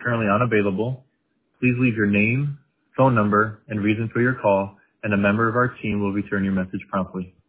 currently unavailable. Please leave your name, phone number, and reason for your call, and a member of our team will return your message promptly.